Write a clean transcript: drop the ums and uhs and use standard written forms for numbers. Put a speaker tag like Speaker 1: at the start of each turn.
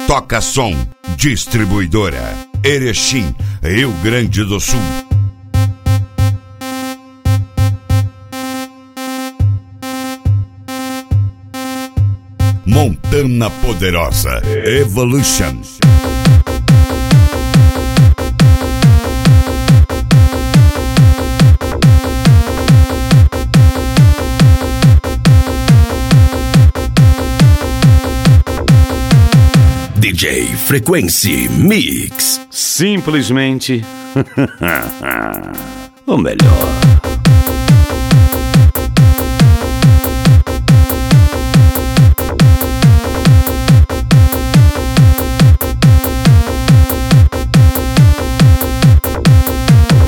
Speaker 1: Toca Som, distribuidora Erechim, Rio Grande do Sul. Montana Poderosa Evolution.
Speaker 2: DJ Frequency Mix.
Speaker 3: Simplesmente o melhor.